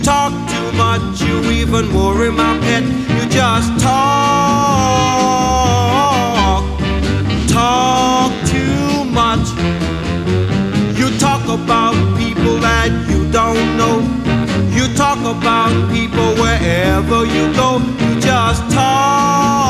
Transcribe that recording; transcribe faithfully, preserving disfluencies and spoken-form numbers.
Talk too much, you even worry my pet. You just talk, talk too much. You talk about people that you don't know. You talk about people wherever you go. You just talk.